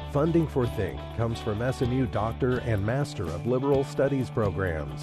Funding for Think comes from SMU Doctor and Master of Liberal Studies programs.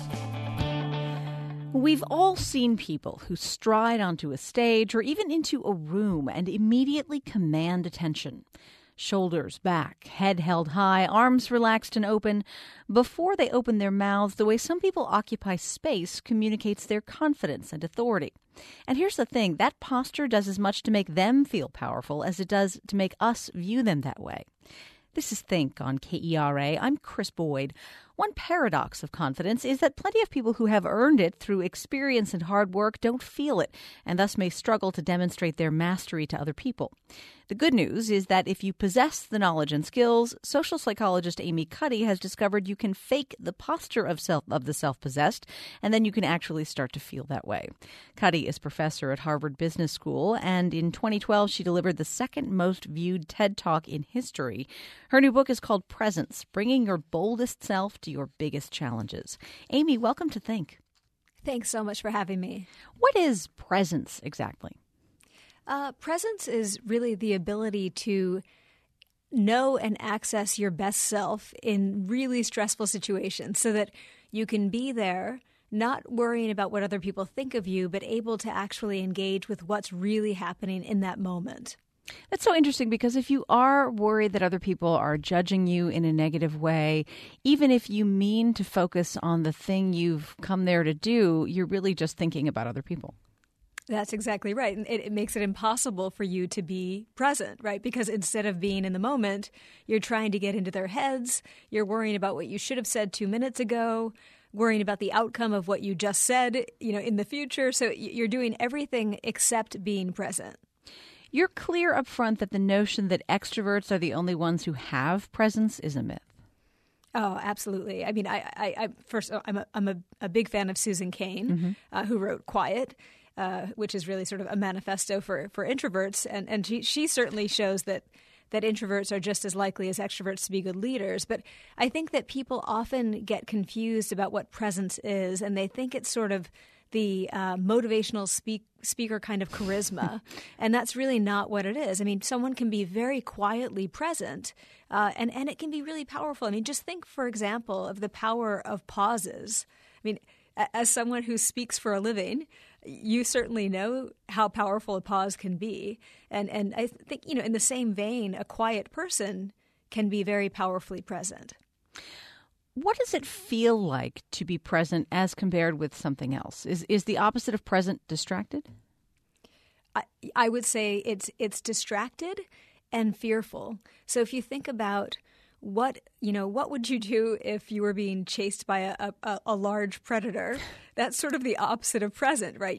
We've all seen people who stride onto a stage or even into a room and immediately command attention. Shoulders back, head held high, arms relaxed and open. Before they open their mouths, the way some people occupy space communicates their confidence and authority. And here's the thing, that posture does as much to make them feel powerful as it does to make us view them that way. This is Think on KERA. I'm Chris Boyd. One paradox of confidence is that plenty of people who have earned it through experience and hard work don't feel it, and thus may struggle to demonstrate their mastery to other people. The good news is that if you possess the knowledge and skills, social psychologist Amy Cuddy has discovered you can fake the posture of the self-possessed, and then you can actually start to feel that way. Cuddy is professor at Harvard Business School, and in 2012 she delivered the second most viewed TED Talk in history. Her new book is called Presence, Bringing Your Boldest Self to Your Biggest Challenges. Amy, welcome to Think. Thanks so much for having me. What is presence exactly? Presence is really the ability to know and access your best self in really stressful situations so that you can be there, not worrying about what other people think of you, but able to actually engage with what's really happening in that moment. That's so interesting because if you are worried that other people are judging you in a negative way, even if you mean to focus on the thing you've come there to do, you're really just thinking about other people. That's exactly right. And it makes it impossible for you to be present, right? Because instead of being in the moment, you're trying to get into their heads. You're worrying about what you should have said 2 minutes ago, worrying about the outcome of what you just said, in the future. So you're doing everything except being present. You're clear up front that the notion that extroverts are the only ones who have presence is a myth. Oh, absolutely. I mean, I'm a big fan of Susan Cain, who wrote Quiet. Which is really sort of a manifesto for introverts. And she certainly shows that introverts are just as likely as extroverts to be good leaders. But I think that people often get confused about what presence is, and they think it's sort of the motivational speaker kind of charisma. And that's really not what it is. I mean, someone can be very quietly present, and it can be really powerful. I mean, just think, for example, of the power of pauses. I mean, as someone who speaks for a living, you certainly know how powerful a pause can be. And I think, in the same vein, a quiet person can be very powerfully present. What does it feel like to be present as compared with something else? Is the opposite of present distracted? I would say it's distracted and fearful. So if you think about what would you do if you were being chased by a large predator? That's sort of the opposite of present, right?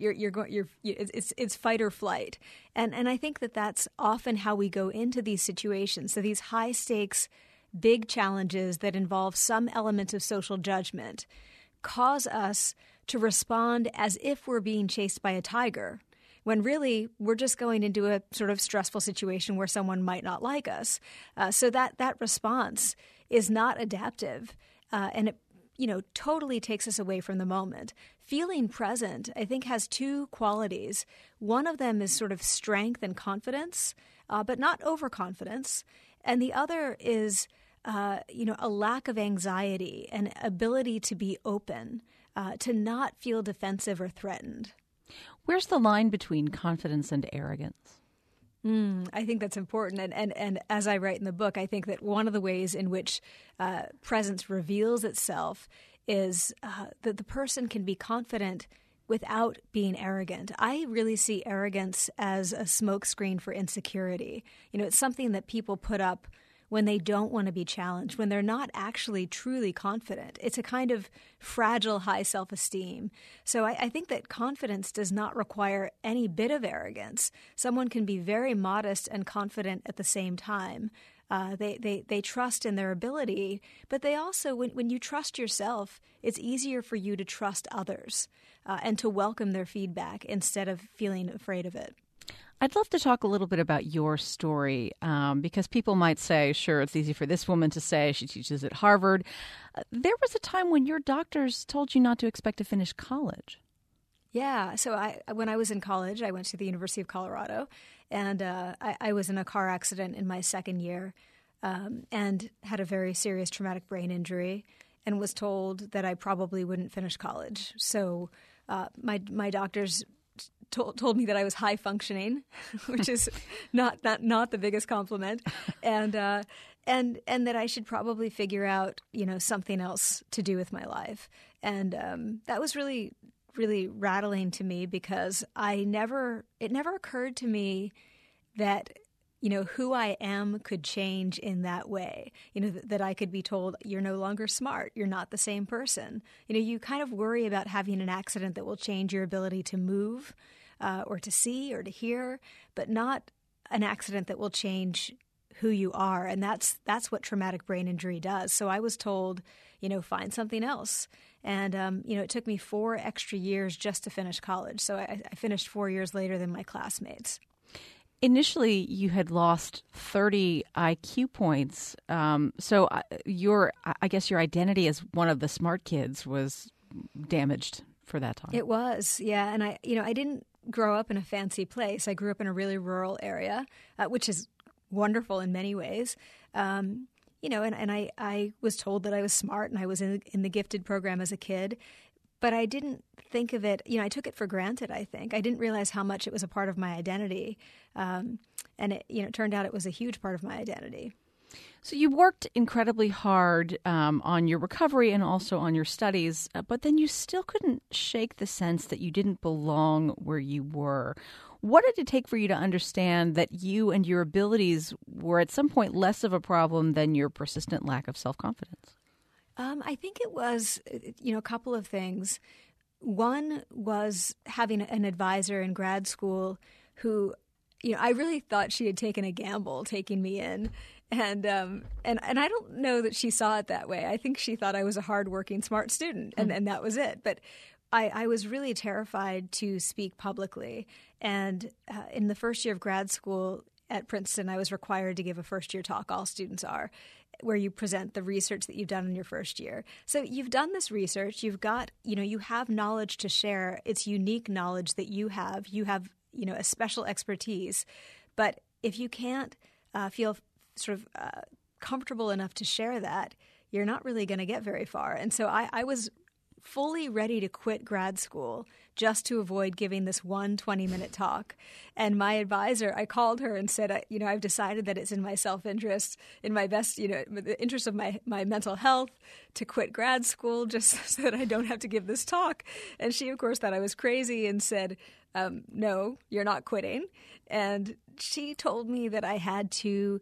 It's fight or flight, and I think that that's often how we go into these situations. So these high stakes, big challenges that involve some element of social judgment cause us to respond as if we're being chased by a tiger, when really we're just going into a sort of stressful situation where someone might not like us. So that response is not adaptive, and it totally takes us away from the moment. Feeling present, I think, has two qualities. One of them is sort of strength and confidence, but not overconfidence. And the other is, a lack of anxiety and ability to be open, to not feel defensive or threatened. Where's the line between confidence and arrogance? I think that's important. And as I write in the book, I think that one of the ways in which presence reveals itself is that the person can be confident without being arrogant. I really see arrogance as a smokescreen for insecurity. It's something that people put up when they don't want to be challenged, when they're not actually truly confident. It's a kind of fragile high self-esteem. So I think that confidence does not require any bit of arrogance. Someone can be very modest and confident at the same time. They trust in their ability, but they also, when you trust yourself, it's easier for you to trust others and to welcome their feedback instead of feeling afraid of it. I'd love to talk a little bit about your story because people might say, sure, it's easy for this woman to say. She teaches at Harvard. There was a time when your doctors told you not to expect to finish college. Yeah. So when I was in college, I went to the University of Colorado, and I was in a car accident in my second year. and had a very serious traumatic brain injury, and was told that I probably wouldn't finish college. So my doctors told me that I was high functioning, which is not the biggest compliment, and that I should probably figure out something else to do with my life. And that was really, really rattling to me, because it never occurred to me that who I am could change in that way. That I could be told, you're no longer smart, you're not the same person. You kind of worry about having an accident that will change your ability to move or to see or to hear, but not an accident that will change who you are. And that's what traumatic brain injury does. So I was told, find something else. And, it took me 4 extra years just to finish college. So I finished 4 years later than my classmates. Initially, you had lost 30 IQ points. So I guess your identity as one of the smart kids was damaged for that time. It was, yeah. And I didn't grow up in a fancy place. I grew up in a really rural area, which is wonderful in many ways. And I was told that I was smart, and I was in the gifted program as a kid. But I didn't think of it, I took it for granted, I think. I didn't realize how much it was a part of my identity. And it turned out it was a huge part of my identity. So you worked incredibly hard on your recovery and also on your studies, but then you still couldn't shake the sense that you didn't belong where you were. What did it take for you to understand that you and your abilities were at some point less of a problem than your persistent lack of self-confidence? I think it was, a couple of things. One was having an advisor in grad school who, I really thought she had taken a gamble taking me in. And I don't know that she saw it that way. I think she thought I was a hardworking, smart student, and that was it. But I was really terrified to speak publicly. And in the first year of grad school at Princeton, I was required to give a first-year talk. All students are, where you present the research that you've done in your first year. So you've done this research. You've got, you have knowledge to share. It's unique knowledge that you have. You have, a special expertise. But if you can't feel sort of comfortable enough to share that, you're not really going to get very far. And so I was fully ready to quit grad school just to avoid giving this one 20-minute talk. And my advisor, I called her and said, I've decided that it's in my self-interest, in my best, the interest of my mental health, to quit grad school just so that I don't have to give this talk. And she, of course, thought I was crazy and said, no, you're not quitting. And she told me that I had to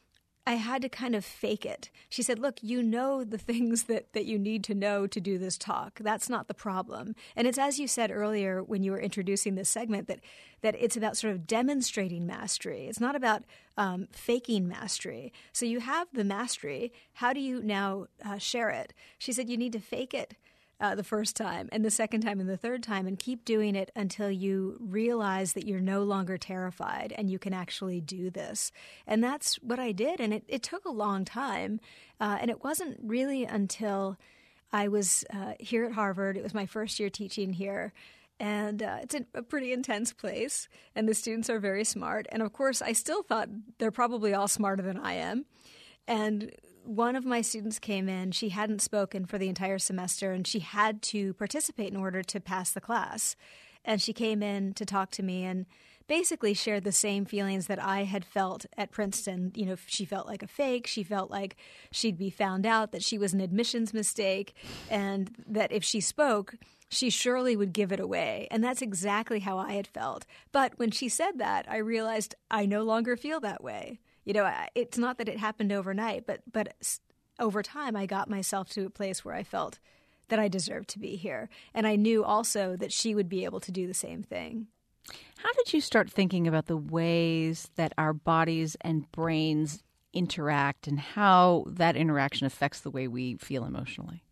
kind of fake it. She said, look, the things that you need to know to do this talk. That's not the problem. And it's as you said earlier when you were introducing this segment that it's about sort of demonstrating mastery. It's not about faking mastery. So you have the mastery. How do you now share it? She said you need to fake it the first time and the second time and the third time, and keep doing it until you realize that you're no longer terrified and you can actually do this. And that's what I did. And it took a long time. And it wasn't really until I was here at Harvard. It was my first year teaching here. And it's a pretty intense place. And the students are very smart. And of course, I still thought they're probably all smarter than I am. And one of my students came in. She hadn't spoken for the entire semester, and she had to participate in order to pass the class. And she came in to talk to me and basically shared the same feelings that I had felt at Princeton. She felt like a fake. She felt like she'd be found out, that she was an admissions mistake, and that if she spoke, she surely would give it away. And that's exactly how I had felt. But when she said that, I realized I no longer feel that way. It's not that it happened overnight, but over time I got myself to a place where I felt that I deserved to be here. And I knew also that she would be able to do the same thing. How did you start thinking about the ways that our bodies and brains interact and how that interaction affects the way we feel emotionally?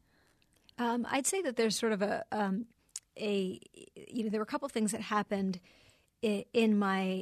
I'd say that there's sort of there were a couple of things that happened in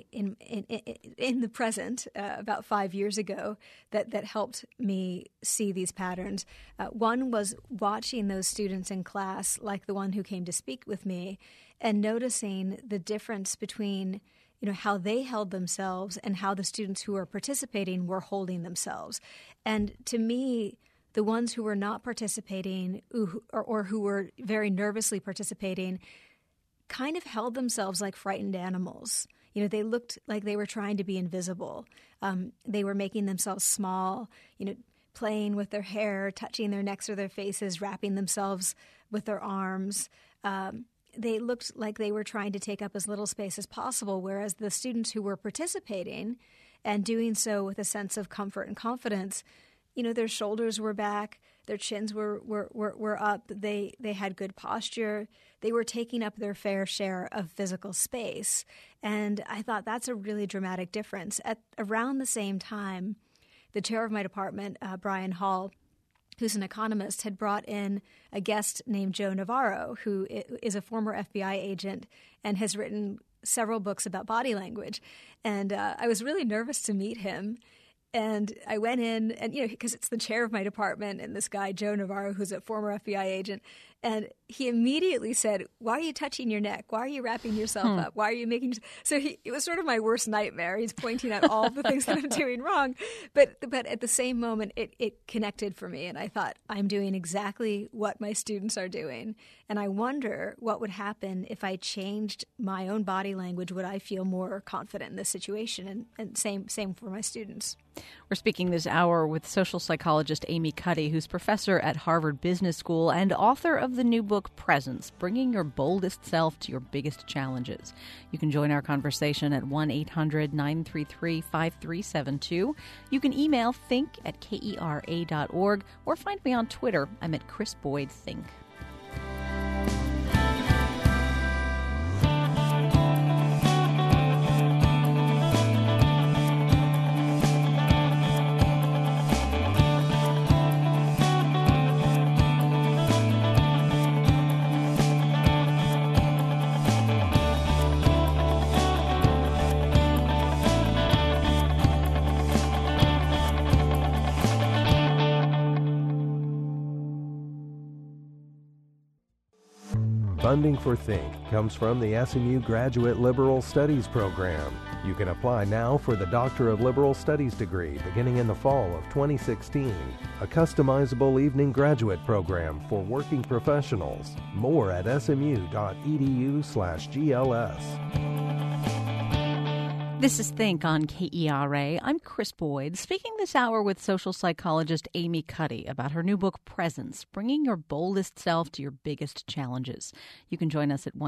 the present about 5 years ago that helped me see these patterns. One was watching those students in class, like the one who came to speak with me, and noticing the difference between how they held themselves and how the students who were participating were holding themselves. And to me, the ones who were not participating or who were very nervously participating kind of held themselves like frightened animals. They looked like they were trying to be invisible. They were making themselves small, playing with their hair, touching their necks or their faces, wrapping themselves with their arms. They looked like they were trying to take up as little space as possible, whereas the students who were participating and doing so with a sense of comfort and confidence, their shoulders were back, their chins were up, they had good posture, they were taking up their fair share of physical space. And I thought that's a really dramatic difference. At around the same time, the chair of my department, Brian Hall, who's an economist, had brought in a guest named Joe Navarro, who is a former FBI agent and has written several books about body language. And I was really nervous to meet him. And I went in, and because it's the chair of my department, and this guy, Joe Navarro, who's a former FBI agent, and he immediately said, "Why are you touching your neck? Why are you wrapping yourself up? Why are you making?" So it was sort of my worst nightmare. He's pointing out all the things that I'm doing wrong, but at the same moment, it connected for me, and I thought, I'm doing exactly what my students are doing, and I wonder what would happen if I changed my own body language. Would I feel more confident in this situation? And same for my students. We're speaking this hour with social psychologist Amy Cuddy, who's professor at Harvard Business School and author of the new book, Presence, Bringing Your Boldest Self to Your Biggest Challenges. You can join our conversation at 1-800-933-5372. You can email think@kera.org or find me on Twitter. I'm at Chris Boyd Think. Funding for Think comes from the SMU Graduate Liberal Studies program. You can apply now for the Doctor of Liberal Studies degree beginning in the fall of 2016, a customizable evening graduate program for working professionals. More at smu.edu/GLS. This is Think on KERA. I'm Chris Boyd, speaking this hour with social psychologist Amy Cuddy about her new book, Presence, Bringing Your Boldest Self to Your Biggest Challenges. You can join us at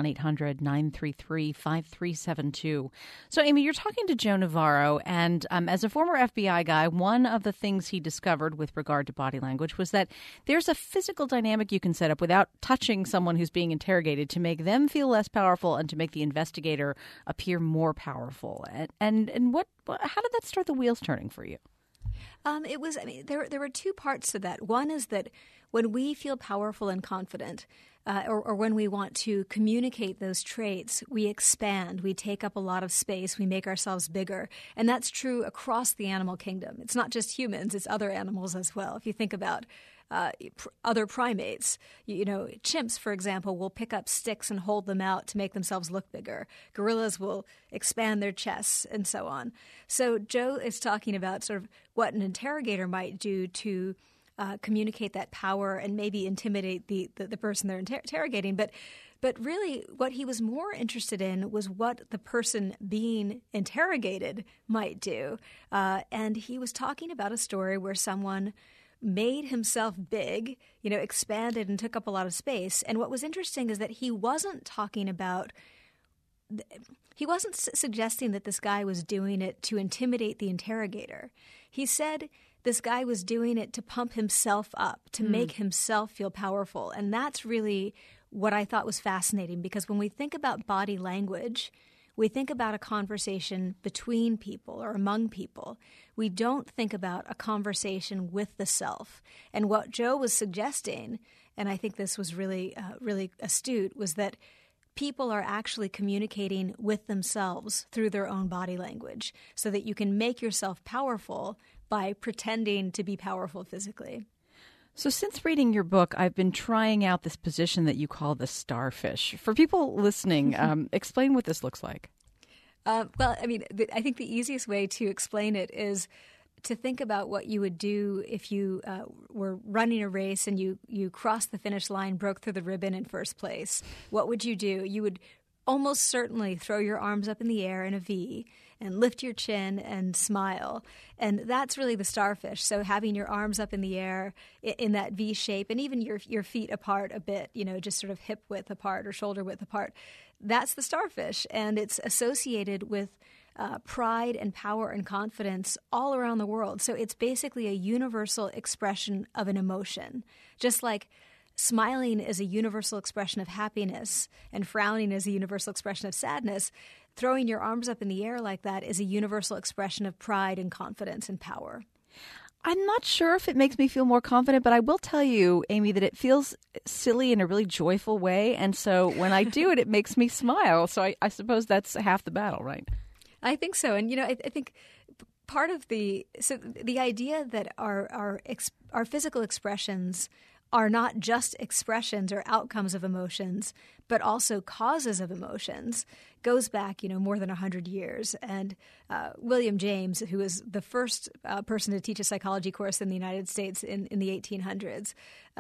1-800-933-5372. So, Amy, you're talking to Joe Navarro, and as a former FBI guy, one of the things he discovered with regard to body language was that there's a physical dynamic you can set up without touching someone who's being interrogated to make them feel less powerful and to make the investigator appear more powerful. And how did that start the wheels turning for you? There were two parts to that. One is that when we feel powerful and confident, or when we want to communicate those traits, we expand, we take up a lot of space, we make ourselves bigger. And that's true across the animal kingdom. It's not just humans, it's other animals as well. If you think about other primates, chimps, for example, will pick up sticks and hold them out to make themselves look bigger. Gorillas will expand their chests and so on. So Joe is talking about sort of what an interrogator might do to communicate that power and maybe intimidate the person they're interrogating. But really what he was more interested in was what the person being interrogated might do. And he was talking about a story where someone made himself big, expanded and took up a lot of space. And what was interesting is that he wasn't suggesting that this guy was doing it to intimidate the interrogator. He said this guy was doing it to pump himself up, to make himself feel powerful. And that's really what I thought was fascinating, because when we think about body language, we think about a conversation between people or among people. We don't think about a conversation with the self. And what Joe was suggesting, and I think this was really astute, was that people are actually communicating with themselves through their own body language, so that you can make yourself powerful by pretending to be powerful physically. So since reading your book, I've been trying out this position that you call the starfish. For people listening, explain what this looks like. Well, I mean, I think the easiest way to explain it is to think about what you would do if you were running a race and you crossed the finish line, broke through the ribbon in first place. What would you do? You would almost certainly throw your arms up in the air in a V and lift your chin and smile. And that's really the starfish. So having your arms up in the air in that V shape and even your feet apart a bit, just sort of hip width apart or shoulder width apart, that's the starfish. And it's associated with pride and power and confidence all around the world. So it's basically a universal expression of an emotion, just like smiling is a universal expression of happiness and frowning is a universal expression of sadness. Throwing your arms up in the air like that is a universal expression of pride and confidence and power. I'm not sure if it makes me feel more confident, but I will tell you, Amy, that it feels silly in a really joyful way. And so when I do it, it makes me smile. So I suppose that's half the battle, right? I think so. And, I think part of the idea that our physical expressions are not just expressions or outcomes of emotions, but also causes of emotions, goes back, more than 100 years. And William James, who was the first person to teach a psychology course in the United States in the 1800s,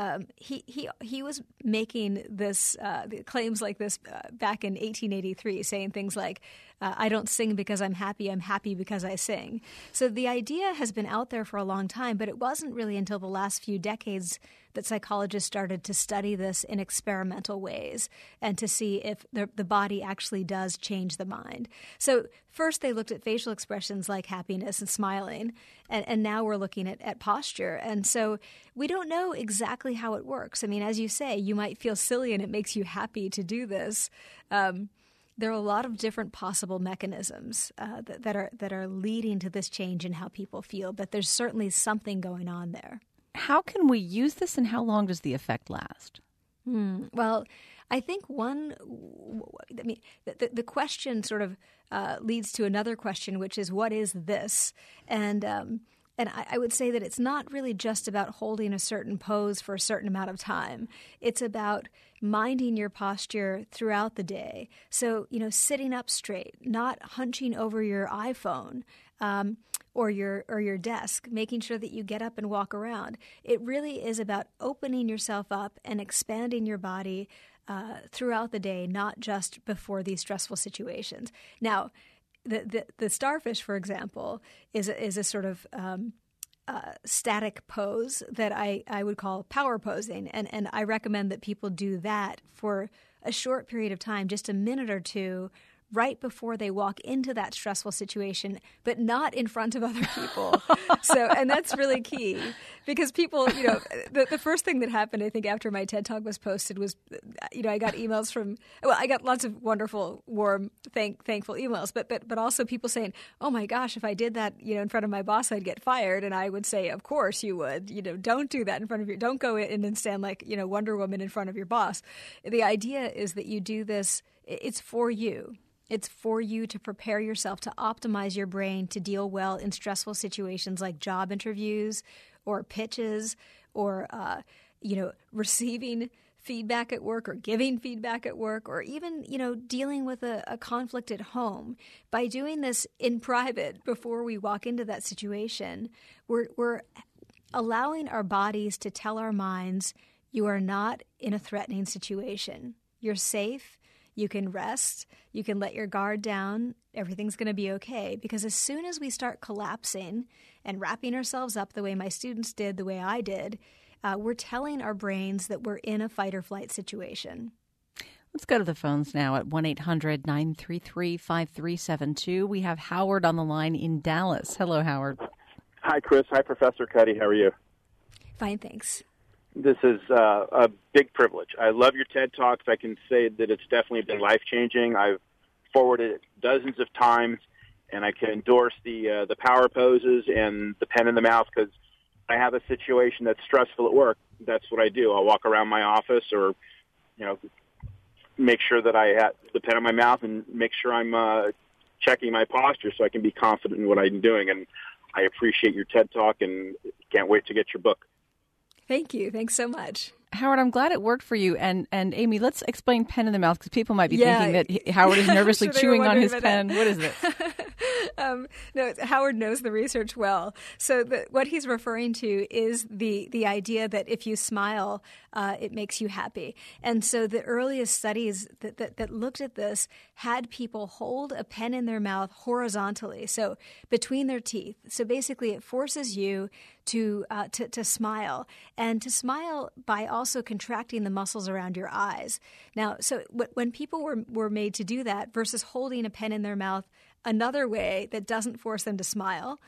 he was making this claims like this back in 1883, saying things like, I don't sing because I'm happy because I sing. So the idea has been out there for a long time, but it wasn't really until the last few decades that psychologists started to study this in experimental ways and to see if the body actually does change the mind. So first they looked at facial expressions like happiness and smiling, and now we're looking at posture. And so we don't know exactly how it works. I mean, as you say, you might feel silly and it makes you happy to do this. There are a lot of different possible mechanisms that are leading to this change in how people feel, but there's certainly something going on there. How can we use this, and how long does the effect last? Well, I think the question sort of leads to another question, which is, what is this? And I would say that it's not really just about holding a certain pose for a certain amount of time. It's about minding your posture throughout the day. So, sitting up straight, not hunching over your iPhone or your desk, making sure that you get up and walk around. It really is about opening yourself up and expanding your body throughout the day, not just before these stressful situations. Now, the starfish, for example, is a sort of static pose that I would call power posing. And I recommend that people do that for a short period of time, just a minute or two, right before they walk into that stressful situation, but not in front of other people. And that's really key, because people, the first thing that happened, I think, after my TED Talk was posted was, I got emails I got lots of wonderful, warm, thankful emails, but also people saying, oh my gosh, if I did that, in front of my boss, I'd get fired. And I would say, of course you would, don't do that in front of don't go in and stand like, Wonder Woman in front of your boss. The idea is that you do this, it's for you. It's for you to prepare yourself to optimize your brain to deal well in stressful situations like job interviews or pitches or, receiving feedback at work or giving feedback at work or even, dealing with a conflict at home. By doing this in private before we walk into that situation, we're allowing our bodies to tell our minds, you are not in a threatening situation. You're safe. You can rest, you can let your guard down, everything's going to be okay. Because as soon as we start collapsing and wrapping ourselves up the way my students did, the way I did, we're telling our brains that we're in a fight or flight situation. Let's go to the phones now at 1-800-933-5372. We have Howard on the line in Dallas. Hello, Howard. Hi, Chris. Hi, Professor Cuddy. How are you? Fine, thanks. This is a big privilege. I love your TED Talks. I can say that it's definitely been life-changing. I've forwarded it dozens of times, and I can endorse the power poses and the pen in the mouth because I have a situation that's stressful at work. That's what I do. I'll walk around my office or, make sure that I have the pen in my mouth and make sure I'm checking my posture so I can be confident in what I'm doing. And I appreciate your TED Talk and can't wait to get your book. Thank you. Thanks so much. Howard, I'm glad it worked for you. And Amy, let's explain pen in the mouth, because people might be thinking that Howard is nervously chewing on his pen. What is this? No, Howard knows the research well. So what he's referring to is the idea that if you smile, it makes you happy. And so the earliest studies that looked at this had people hold a pen in their mouth horizontally, so between their teeth. So basically, it forces you to smile, and to smile by also contracting the muscles around your eyes. Now, so when people were made to do that versus holding a pen in their mouth another way that doesn't force them to smile,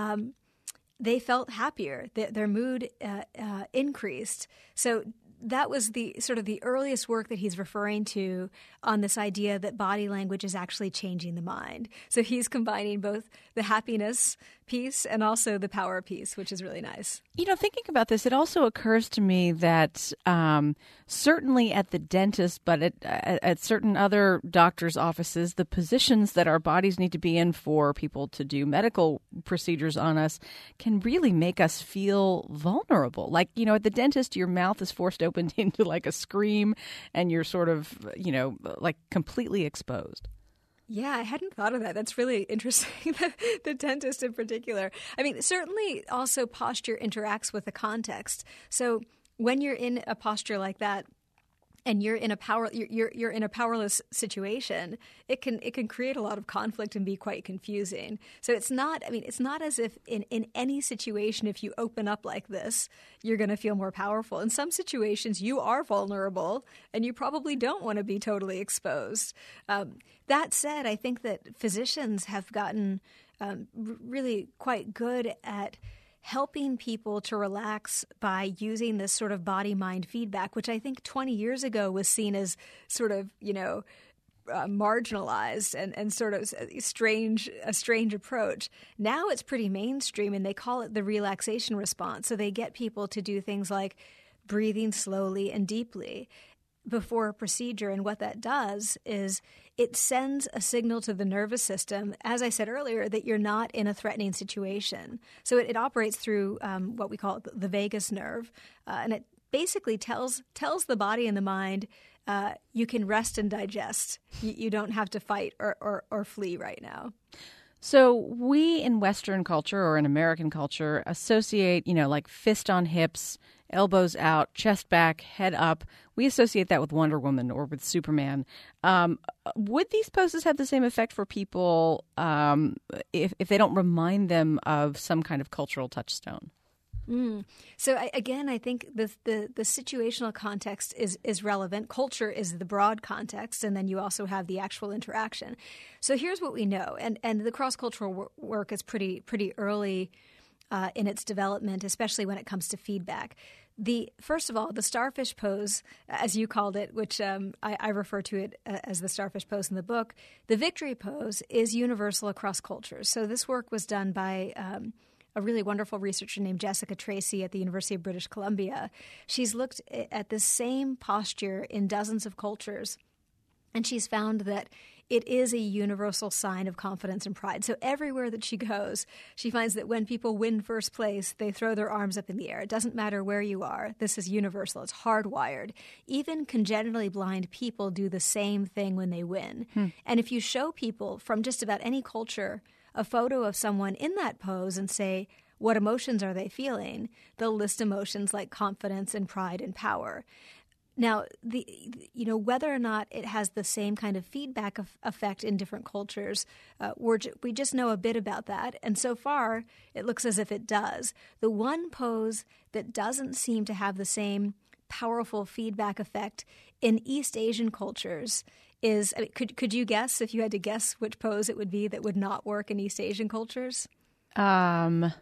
they felt happier. Their mood increased. So that was the sort of the earliest work that he's referring to on this idea that body language is actually changing the mind. So he's combining both the happiness piece and also the power piece, which is really nice. You know, thinking about this, it also occurs to me that certainly at the dentist, but at certain other doctors' offices, the positions that our bodies need to be in for people to do medical procedures on us can really make us feel vulnerable. Like, you know, at the dentist, your mouth is forced open into like a scream, and you're sort of, you know, like completely exposed. Yeah, I hadn't thought of that. That's really interesting, the dentist in particular. I mean, certainly also posture interacts with the context. So when you're in a posture like that, and you're in a powerless situation, it can create a lot of conflict and be quite confusing. So it's not as if in any situation, if you open up like this, you're going to feel more powerful. In some situations, you are vulnerable, and you probably don't want to be totally exposed. That said, I think that physicians have gotten really quite good at helping people to relax by using this sort of body-mind feedback, which I think 20 years ago was seen as sort of, you know, marginalized and sort of a strange approach. Now it's pretty mainstream, and they call it the relaxation response. So they get people to do things like breathing slowly and deeply before a procedure. And what that does is it sends a signal to the nervous system, as I said earlier, that you're not in a threatening situation. So it operates through what we call the vagus nerve, and it basically tells the body and the mind, you can rest and digest. You don't have to fight or flee right now. So we in Western culture, or in American culture, associate, you know, like fist on hips, elbows out, chest back, head up. We associate that with Wonder Woman or with Superman. Would these poses have the same effect for people if they don't remind them of some kind of cultural touchstone? So I think the situational context is relevant. Culture is the broad context, and then you also have the actual interaction. So here's what we know, and the cross-cultural work is pretty early in its development, especially when it comes to feedback. First of all, the starfish pose, as you called it, which I refer to it as the starfish pose in the book, the victory pose is universal across cultures. So this work was done by a really wonderful researcher named Jessica Tracy at the University of British Columbia. She's looked at the same posture in dozens of cultures, and she's found that it is a universal sign of confidence and pride. So everywhere that she goes, she finds that when people win first place, they throw their arms up in the air. It doesn't matter where you are. This is universal. It's hardwired. Even congenitally blind people do the same thing when they win. And if you show people from just about any culture a photo of someone in that pose and say, what emotions are they feeling? They'll list emotions like confidence and pride and power. Now, whether or not it has the same kind of feedback effect in different cultures, we just know a bit about that. And so far, it looks as if it does. The one pose that doesn't seem to have the same powerful feedback effect in East Asian cultures is, could you guess, if you had to guess which pose it would be that would not work in East Asian cultures? Let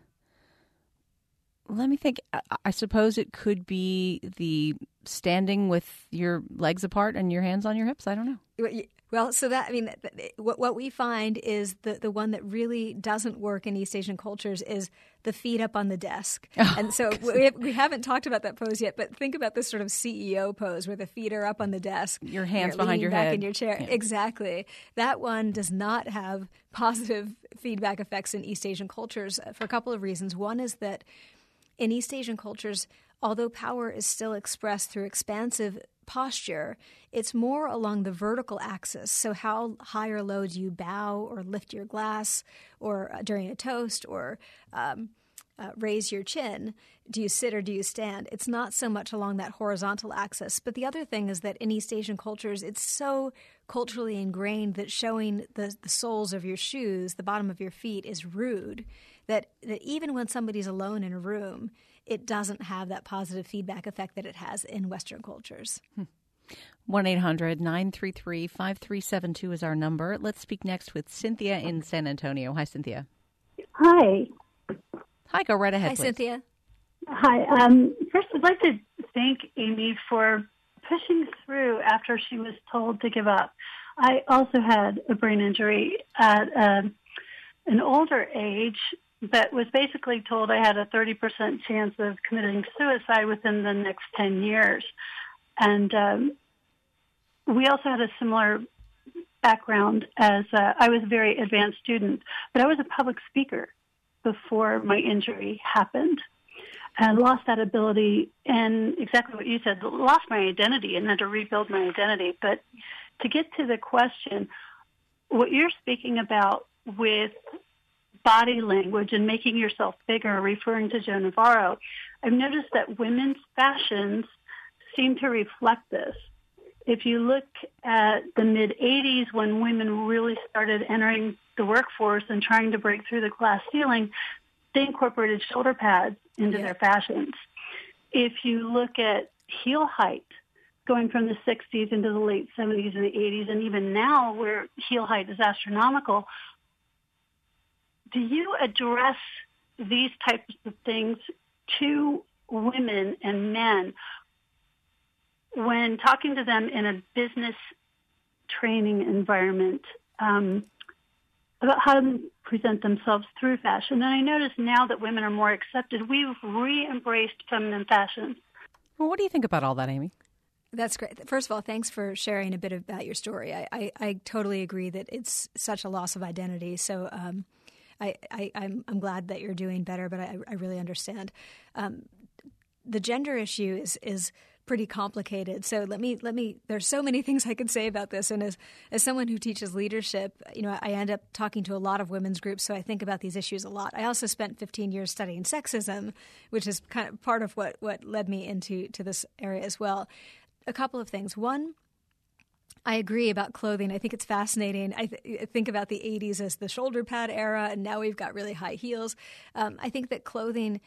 me think. I suppose it could be the standing with your legs apart and your hands on your hips. I don't know. Well, so what we find is the one that really doesn't work in East Asian cultures is the feet up on the desk. And so we haven't talked about that pose yet, but think about this sort of CEO pose where the feet are up on the desk. Your hands behind your head. Back in your chair. Yeah. Exactly. That one does not have positive feedback effects in East Asian cultures for a couple of reasons. One is that in East Asian cultures, although power is still expressed through expansive posture, it's more along the vertical axis. So how high or low do you bow or lift your glass or during a toast or raise your chin? Do you sit or do you stand? It's not so much along that horizontal axis. But the other thing is that in East Asian cultures, it's so culturally ingrained that showing the soles of your shoes, the bottom of your feet, is rude, that even when somebody's alone in a room, it doesn't have that positive feedback effect that it has in Western cultures. 1-800-933-5372 is our number. Let's speak next with Cynthia in San Antonio. Hi, Cynthia. Hi. Hi, go right ahead, Hi, please. Cynthia. Hi. First, I'd like to thank Amy for pushing through after she was told to give up. I also had a brain injury at an older age, but was basically told I had a 30% chance of committing suicide within the next 10 years. And we also had a similar background as I was a very advanced student, but I was a public speaker before my injury happened. And lost that ability, and exactly what you said, lost my identity and had to rebuild my identity. But to get to the question, what you're speaking about with body language and making yourself bigger, referring to Joe Navarro, I've noticed that women's fashions seem to reflect this. If you look at the mid-'80s when women really started entering the workforce and trying to break through the glass ceiling, they incorporated shoulder pads into their fashions. If you look at heel height, going from the 60s into the late 70s and the 80s, and even now where heel height is astronomical, do you address these types of things to women and men when talking to them in a business training environment about how to present themselves through fashion? And I notice now that women are more accepted, we've re-embraced feminine fashion. Well, what do you think about all that, Amy? That's great. First of all, thanks for sharing a bit about your story. I totally agree that it's such a loss of identity. So I'm glad that you're doing better, but I really understand. The gender issue is pretty complicated. So let me. There's so many things I could say about this. And as someone who teaches leadership, I end up talking to a lot of women's groups, so I think about these issues a lot. I also spent 15 years studying sexism, which is kind of part of what led me into this area as well. A couple of things. One, I agree about clothing. I think it's fascinating. I think about the 80s as the shoulder pad era, and now we've got really high heels. I think that clothing,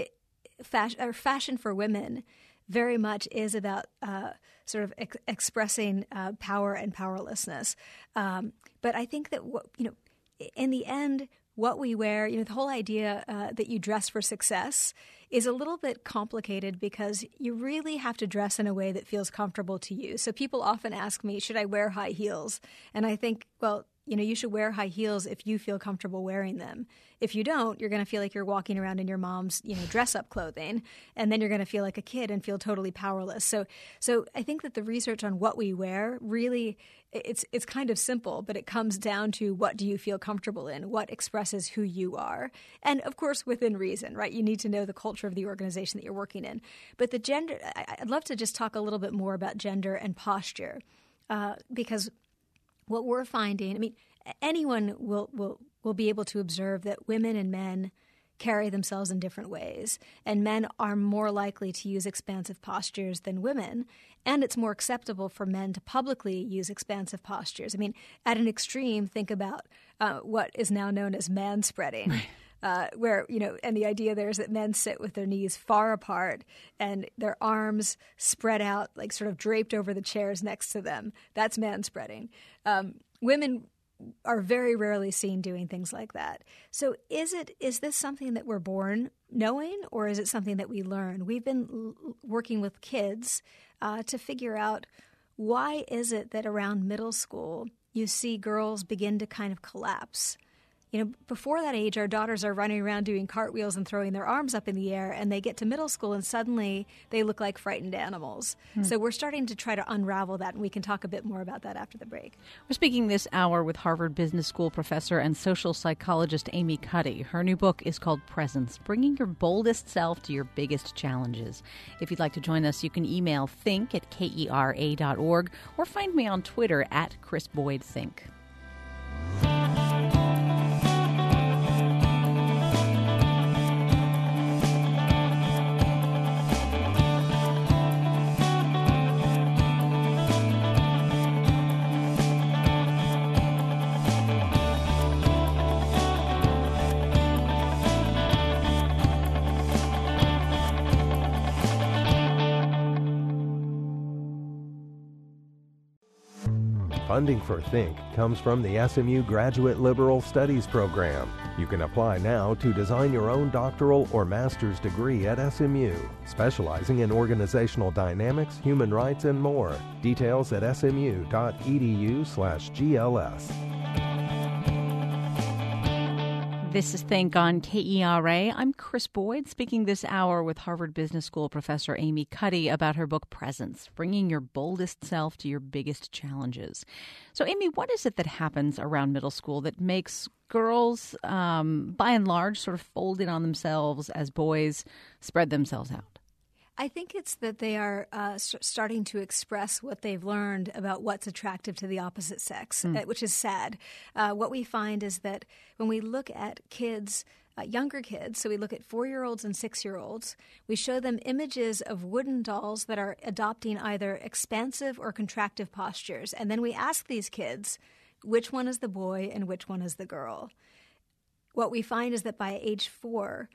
fashion for women, very much is about sort of expressing power and powerlessness. But I think that in the end, what we wear, the whole idea that you dress for success is a little bit complicated because you really have to dress in a way that feels comfortable to you. So people often ask me, should I wear high heels? And I think, well, you should wear high heels if you feel comfortable wearing them. If you don't, you're going to feel like you're walking around in your mom's, dress-up clothing, and then you're going to feel like a kid and feel totally powerless. So I think that the research on what we wear really, it's kind of simple, but it comes down to what do you feel comfortable in, what expresses who you are, and of course within reason, right? You need to know the culture of the organization that you're working in. But the gender, I'd love to just talk a little bit more about gender and posture, because what we're finding, anyone will be able to observe that women and men carry themselves in different ways, and men are more likely to use expansive postures than women, and it's more acceptable for men to publicly use expansive postures. At an extreme, think about what is now known as manspreading. Right. Where, and the idea there is that men sit with their knees far apart and their arms spread out, like sort of draped over the chairs next to them. That's manspreading. Women are very rarely seen doing things like that. So is this something that we're born knowing, or is it something that we learn? We've been working with kids to figure out why is it that around middle school you see girls begin to kind of collapse. before that age, our daughters are running around doing cartwheels and throwing their arms up in the air, and they get to middle school and suddenly they look like frightened animals. So we're starting to try to unravel that, and we can talk a bit more about that after the break. We're speaking this hour with Harvard Business School professor and social psychologist Amy Cuddy. Her new book is called Presence, Bringing Your Boldest Self to Your Biggest Challenges. If you'd like to join us, you can email think@kera.org or find me on Twitter @ChrisBoydThink. Funding for Think comes from the SMU Graduate Liberal Studies Program. You can apply now to design your own doctoral or master's degree at SMU, specializing in organizational dynamics, human rights, and more. Details at smu.edu/GLS. This is Think on KERA. I'm Chris Boyd, speaking this hour with Harvard Business School professor Amy Cuddy about her book Presence, Bringing Your Boldest Self to Your Biggest Challenges. So, Amy, what is it that happens around middle school that makes girls, by and large, sort of fold in on themselves as boys spread themselves out? I think it's that they are starting to express what they've learned about what's attractive to the opposite sex, which is sad. What we find is that when we look at kids, younger kids, so we look at 4-year-olds and 6-year-olds, we show them images of wooden dolls that are adopting either expansive or contractive postures. And then we ask these kids, which one is the boy and which one is the girl? What we find is that by age 4,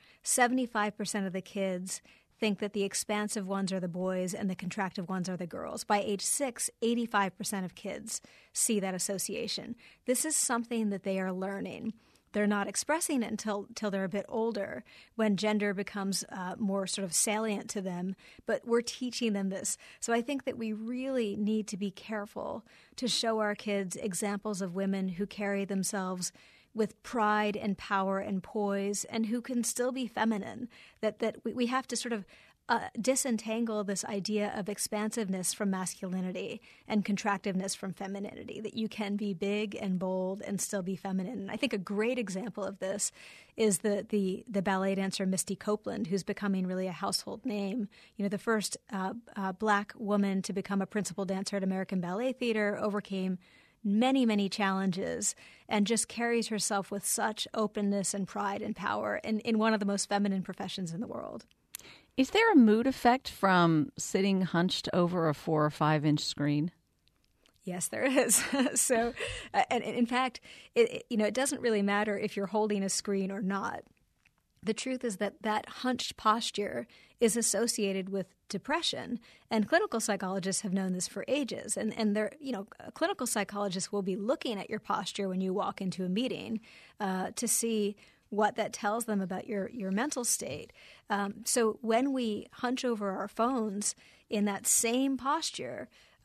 75% of the kids think that the expansive ones are the boys and the contractive ones are the girls. By age 6, 85% of kids see that association. This is something that they are learning. They're not expressing it until they're a bit older, when gender becomes more sort of salient to them, but we're teaching them this. So I think that we really need to be careful to show our kids examples of women who carry themselves with pride and power and poise, and who can still be feminine, that we have to sort of disentangle this idea of expansiveness from masculinity and contractiveness from femininity, that you can be big and bold and still be feminine. And I think a great example of this is the ballet dancer Misty Copeland, who's becoming really a household name. The first black woman to become a principal dancer at American Ballet Theater, overcame many, many challenges, and just carries herself with such openness and pride and power in one of the most feminine professions in the world. Is there a mood effect from sitting hunched over a 4 or 5 inch screen? Yes, there is. So, and in fact, it doesn't really matter if you're holding a screen or not. The truth is that hunched posture is associated with depression, and clinical psychologists have known this for ages. And they're, clinical psychologists will be looking at your posture when you walk into a meeting to see what that tells them about your mental state. So when we hunch over our phones in that same posture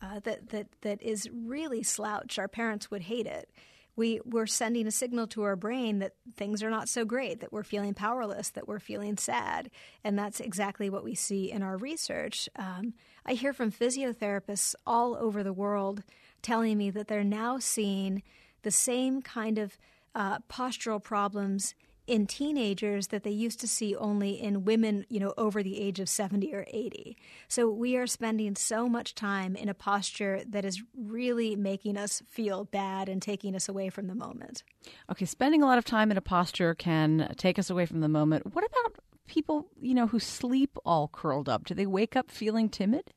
that is really slouched, our parents would hate it. We're sending a signal to our brain that things are not so great, that we're feeling powerless, that we're feeling sad. And that's exactly what we see in our research. I hear from physiotherapists all over the world telling me that they're now seeing the same kind of postural problems in teenagers that they used to see only in women, over the age of 70 or 80. So we are spending so much time in a posture that is really making us feel bad and taking us away from the moment. Okay, spending a lot of time in a posture can take us away from the moment. What about people, who sleep all curled up? Do they wake up feeling timid?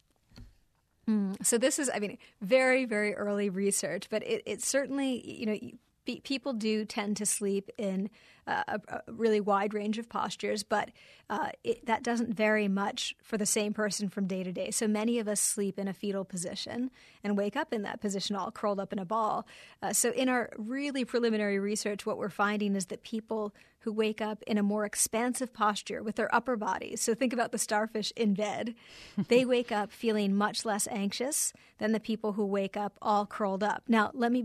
So this is, very, very early research, but it certainly, people do tend to sleep in a really wide range of postures, but that doesn't vary much for the same person from day to day. So many of us sleep in a fetal position and wake up in that position all curled up in a ball. So in our really preliminary research, what we're finding is that people who wake up in a more expansive posture with their upper bodies, so think about the starfish in bed, they wake up feeling much less anxious than the people who wake up all curled up. Now, let me be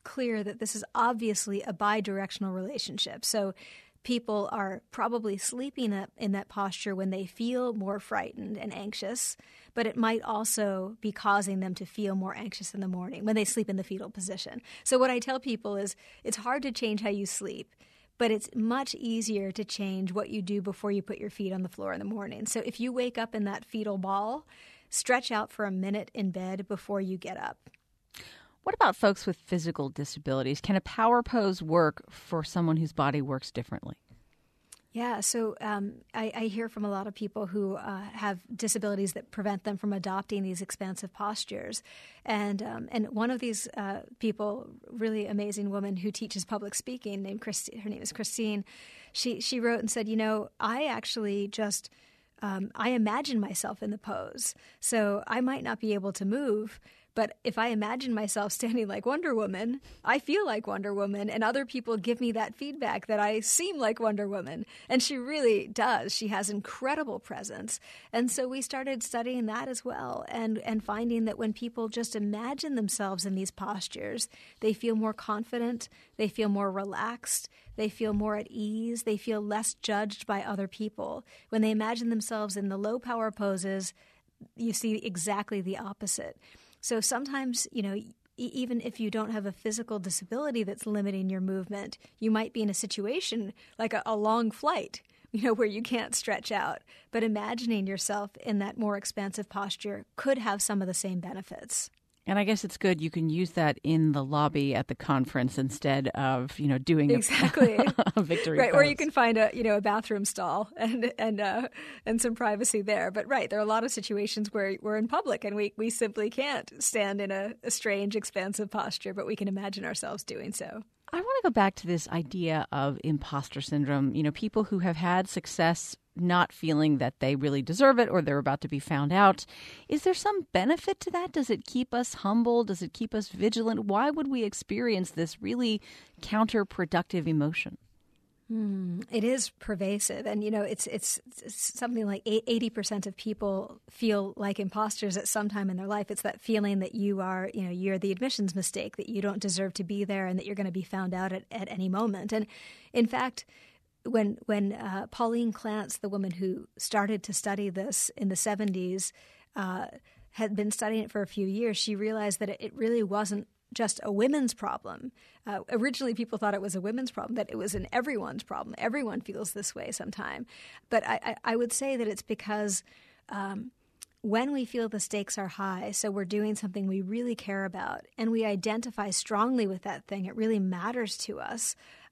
clear that this is obviously a bidirectional relationship. So people are probably sleeping in that posture when they feel more frightened and anxious, but it might also be causing them to feel more anxious in the morning when they sleep in the fetal position. So what I tell people is it's hard to change how you sleep, but it's much easier to change what you do before you put your feet on the floor in the morning. So if you wake up in that fetal ball, stretch out for a minute in bed before you get up. What about folks with physical disabilities? Can a power pose work for someone whose body works differently? Yeah, so I hear from a lot of people who have disabilities that prevent them from adopting these expansive postures. And one of these people, really amazing woman who teaches public speaking, her name is Christine, she wrote and said, I actually just I imagine myself in the pose. So I might not be able to move, but if I imagine myself standing like Wonder Woman, I feel like Wonder Woman, and other people give me that feedback that I seem like Wonder Woman. And she really does. She has incredible presence. And so we started studying that as well and finding that when people just imagine themselves in these postures, they feel more confident, they feel more relaxed, they feel more at ease, they feel less judged by other people. When they imagine themselves in the low power poses, you see exactly the opposite. So sometimes, even if you don't have a physical disability that's limiting your movement, you might be in a situation like a long flight, where you can't stretch out. But imagining yourself in that more expansive posture could have some of the same benefits. And I guess it's good you can use that in the lobby at the conference instead of, doing exactly a victory right, pose. or you can find a bathroom stall and some privacy there. But right, there are a lot of situations where we're in public and we simply can't stand in a strange, expansive posture, but we can imagine ourselves doing so. I want to go back to this idea of imposter syndrome. People who have had success not feeling that they really deserve it or they're about to be found out. Is there some benefit to that? Does it keep us humble? Does it keep us vigilant? Why would we experience this really counterproductive emotion? It is pervasive. And, it's something like 80% of people feel like imposters at some time in their life. It's that feeling that you are, you're the admissions mistake, that you don't deserve to be there and that you're going to be found out at any moment. And in fact, when Pauline Clance, the woman who started to study this in the 70s, had been studying it for a few years, she realized that it really wasn't just a women's problem. Originally, people thought it was a women's problem, that it was an everyone's problem. Everyone feels this way sometime. But I would say that it's because when we feel the stakes are high, so we're doing something we really care about, and we identify strongly with that thing, it really matters to us,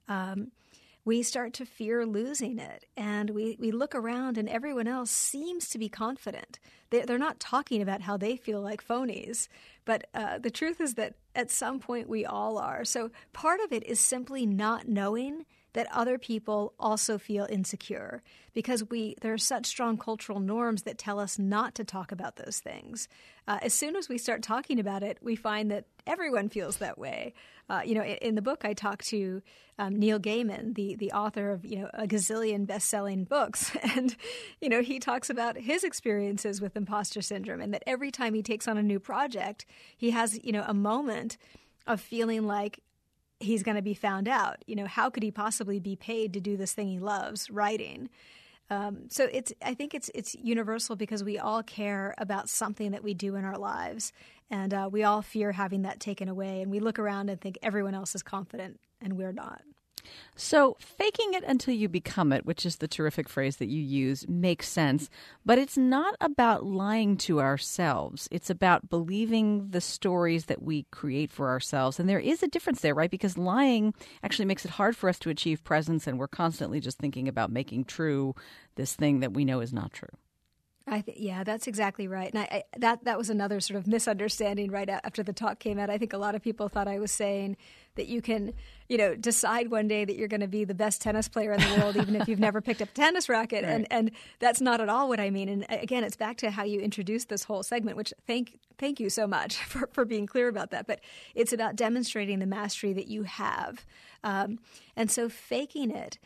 we start to fear losing it. And we look around and everyone else seems to be confident. They're not talking about how they feel like phonies. But the truth is that at some point we all are. So part of it is simply not knowing that other people also feel insecure because there are such strong cultural norms that tell us not to talk about those things. As soon as we start talking about it, we find that everyone feels that way. In the book, I talk to Neil Gaiman, the author of a gazillion best-selling books, and he talks about his experiences with imposter syndrome, and that every time he takes on a new project, he has a moment of feeling like he's going to be found out. How could he possibly be paid to do this thing he loves, writing? So I think it's universal because we all care about something that we do in our lives, and we all fear having that taken away. And we look around and think everyone else is confident, and we're not. So faking it until you become it, which is the terrific phrase that you use, makes sense. But it's not about lying to ourselves. It's about believing the stories that we create for ourselves. And there is a difference there, right? Because lying actually makes it hard for us to achieve presence, and we're constantly just thinking about making true this thing that we know is not true. Yeah, that's exactly right. And that was another sort of misunderstanding right after the talk came out. I think a lot of people thought I was saying that you can, decide one day that you're going to be the best tennis player in the world, even if you've never picked up a tennis racket. Right. And that's not at all what I mean. And again, it's back to how you introduced this whole segment, which thank you so much for being clear about that. But it's about demonstrating the mastery that you have. And so faking it,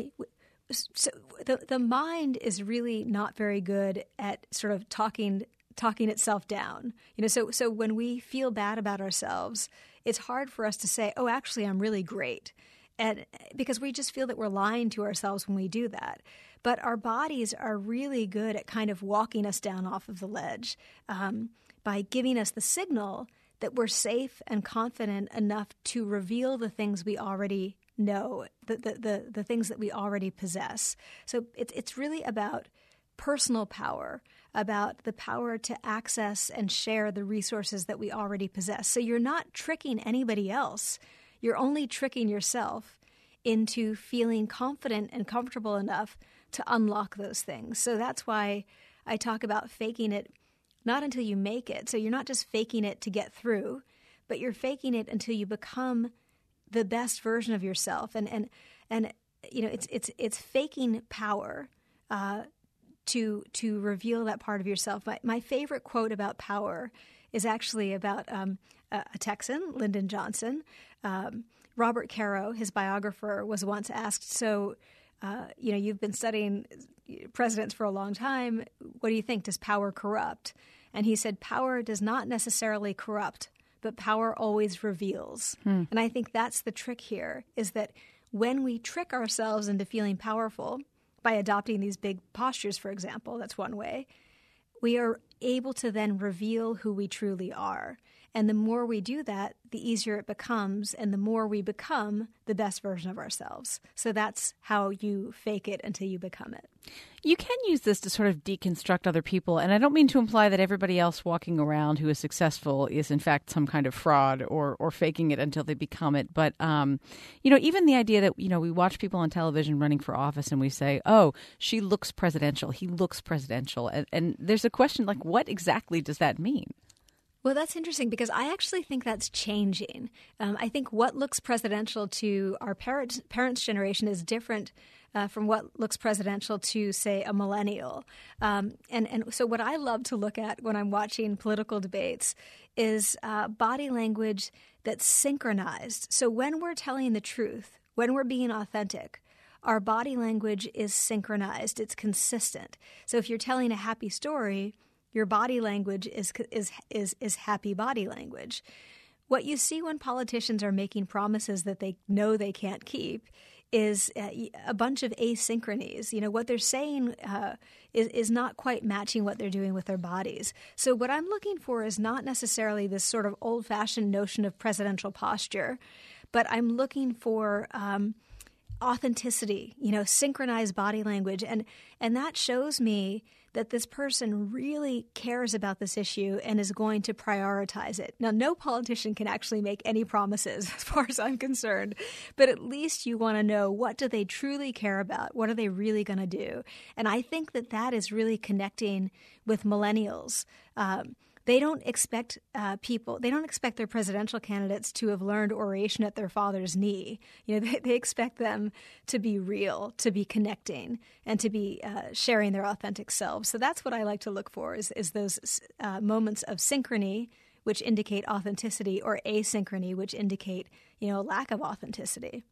so the mind is really not very good at sort of talking itself down. So when we feel bad about ourselves, it's hard for us to say, oh, actually, I'm really great. And because we just feel that we're lying to ourselves when we do that. But our bodies are really good at kind of walking us down off of the ledge by giving us the signal that we're safe and confident enough to reveal the things we already know, the things that we already possess. So it's really about personal power, about the power to access and share the resources that we already possess. So you're not tricking anybody else. You're only tricking yourself into feeling confident and comfortable enough to unlock those things. So that's why I talk about faking it not until you make it. So you're not just faking it to get through, but you're faking it until you become the best version of yourself. And you know, it's faking power to reveal that part of yourself. My favorite quote about power is actually about a Texan, Lyndon Johnson. Robert Caro, his biographer, was once asked, so, you know, you've been studying presidents for a long time. What do you think? Does power corrupt? And he said, power does not necessarily corrupt, but power always reveals. And I think that's the trick here, is that when we trick ourselves into feeling powerful by adopting these big postures, for example, that's one way, we are able to then reveal who we truly are. And the more we do that, the easier it becomes, and the more we become the best version of ourselves. So that's how you fake it until you become it. You can use this to sort of deconstruct other people, and I don't mean to imply that everybody else walking around who is successful is in fact some kind of fraud or faking it until they become it. But, you know, even the idea that, you know, we watch people on television running for office and we say, oh, she looks presidential, he looks presidential. And there's a question like, what exactly does that mean? Well, that's interesting because I actually think that's changing. I think what looks presidential to our parents' generation is different from what looks presidential to, say, a millennial. And so what I love to look at when I'm watching political debates is body language that's synchronized. So when we're telling the truth, when we're being authentic, our body language is synchronized. It's consistent. So if you're telling a happy story, your body language is happy body language. What you see when politicians are making promises that they know they can't keep is a bunch of asynchronies. You know, what they're saying is not quite matching what they're doing with their bodies. So what I'm looking for is not necessarily this sort of old-fashioned notion of presidential posture, but I'm looking for authenticity, you know, synchronized body language. And that shows me that this person really cares about this issue and is going to prioritize it. Now, no politician can actually make any promises as far as I'm concerned, but at least you want to know, what do they truly care about? What are they really going to do? And I think that that is really connecting with millennials. They don't expect they don't expect their presidential candidates to have learned oration at their father's knee. You know, they expect them to be real, to be connecting, and to be sharing their authentic selves. So that's what I like to look for is those moments of synchrony, which indicate authenticity, or asynchrony, which indicate, you know, lack of authenticity.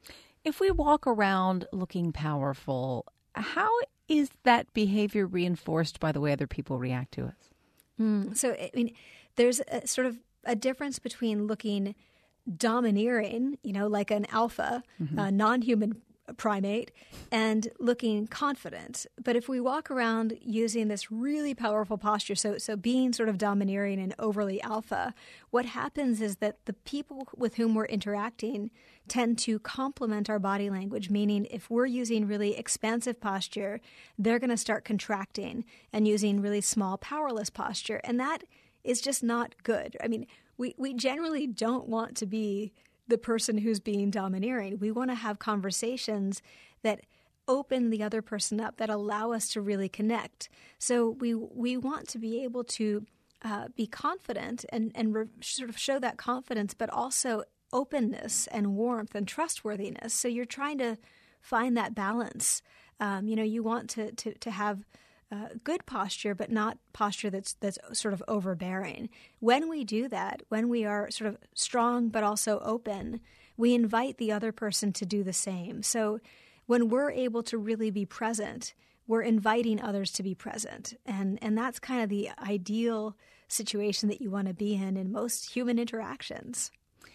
If we walk around looking powerful, how is that behavior reinforced by the way other people react to us? So, I mean, there's a sort of a difference between looking domineering, you know, like an alpha, non-human primate, and looking confident. But if we walk around using this really powerful posture, so being sort of domineering and overly alpha, what happens is that the people with whom we're interacting tend to complement our body language, meaning if we're using really expansive posture, they're going to start contracting and using really small, powerless posture. And that is just not good. I mean, we generally don't want to be the person who's being domineering. We want to have conversations that open the other person up, that allow us to really connect. So we want to be able to be confident and sort of show that confidence, but also openness and warmth and trustworthiness. So you're trying to find that balance. You know, you want to have good posture, but not posture that's sort of overbearing. When we do that, when we are sort of strong but also open, we invite the other person to do the same. So when we're able to really be present, we're inviting others to be present. And that's kind of the ideal situation that you want to be in most human interactions.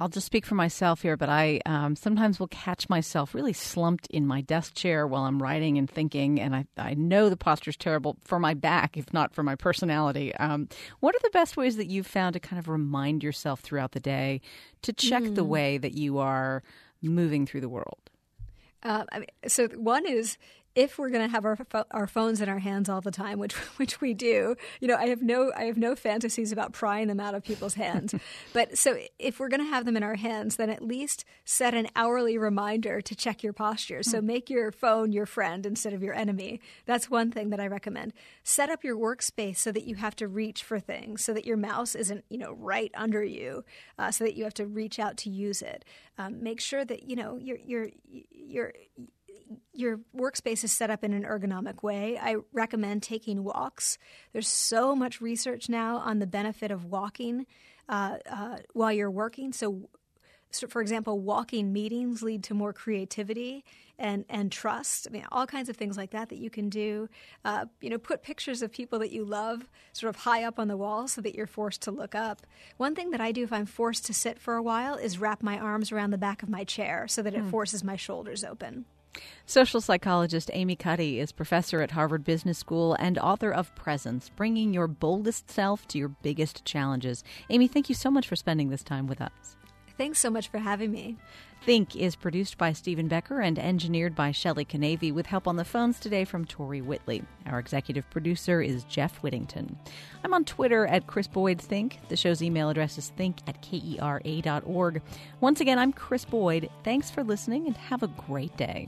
I'll just speak for myself here, but I sometimes will catch myself really slumped in my desk chair while I'm writing and thinking, and I know the posture's terrible for my back, if not for my personality. What are the best ways that you've found to kind of remind yourself throughout the day to check the way that you are moving through the world? So one is, if we're going to have our phones in our hands all the time, which we do, I have no fantasies about prying them out of people's hands. But so if we're going to have them in our hands, then at least set an hourly reminder to check your posture. So make your phone your friend instead of your enemy. That's one thing that I recommend. Set up your workspace so that you have to reach for things, so that your mouse isn't right under you, so that you have to reach out to use it. Make sure that your workspace is set up in an ergonomic way. I recommend taking walks. There's so much research now on the benefit of walking while you're working. So, for example, walking meetings lead to more creativity and trust. I mean, all kinds of things like that you can do. Put pictures of people that you love sort of high up on the wall so that you're forced to look up. One thing that I do if I'm forced to sit for a while is wrap my arms around the back of my chair so that it forces my shoulders open. Social psychologist Amy Cuddy is professor at Harvard Business School and author of Presence, Bringing Your Boldest Self to Your Biggest Challenges. Amy, thank you so much for spending this time with us. Thanks so much for having me. Think is produced by Stephen Becker and engineered by Shelley Canavy, with help on the phones today from Tori Whitley. Our executive producer is Jeff Whittington. I'm on Twitter at Chris Boyd Think. The show's email address is think@kera.org. Once again, I'm Chris Boyd. Thanks for listening and have a great day.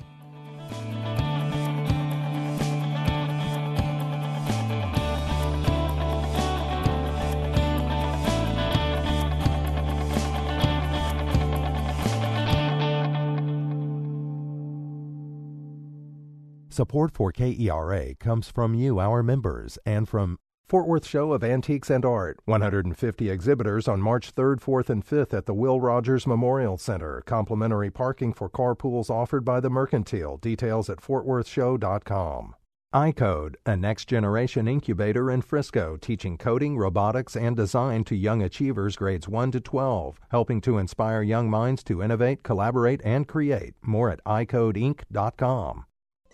Support for KERA comes from you, our members, and from Fort Worth Show of Antiques and Art. 150 exhibitors on March 3rd, 4th, and 5th at the Will Rogers Memorial Center. Complimentary parking for carpools offered by the Mercantile. Details at fortworthshow.com. iCode, a next-generation incubator in Frisco, teaching coding, robotics, and design to young achievers grades 1 to 12, helping to inspire young minds to innovate, collaborate, and create. More at icodeinc.com.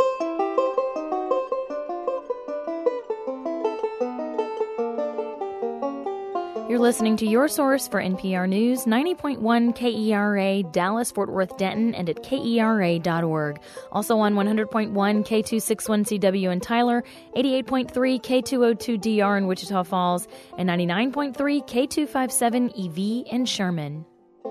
You're listening to your source for NPR News, 90.1 KERA, Dallas, Fort Worth, Denton, and at KERA.org. Also on 100.1 K261CW in Tyler, 88.3 K202DR in Wichita Falls, and 99.3 K257EV in Sherman.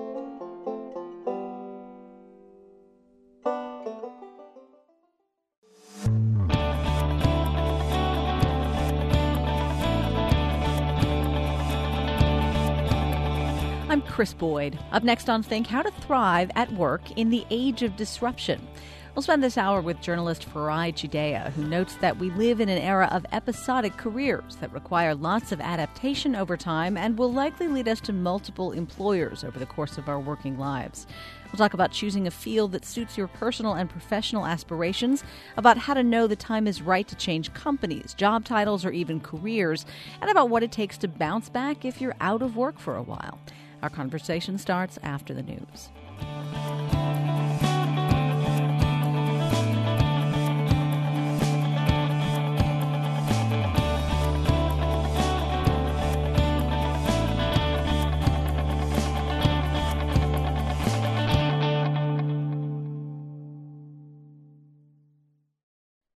I'm Chris Boyd. Up next on Think, how to thrive at work in the age of disruption. We'll spend this hour with journalist Farai Chideya, who notes that we live in an era of episodic careers that require lots of adaptation over time and will likely lead us to multiple employers over the course of our working lives. We'll talk about choosing a field that suits your personal and professional aspirations, about how to know the time is right to change companies, job titles, or even careers, and about what it takes to bounce back if you're out of work for a while. Our conversation starts after the news.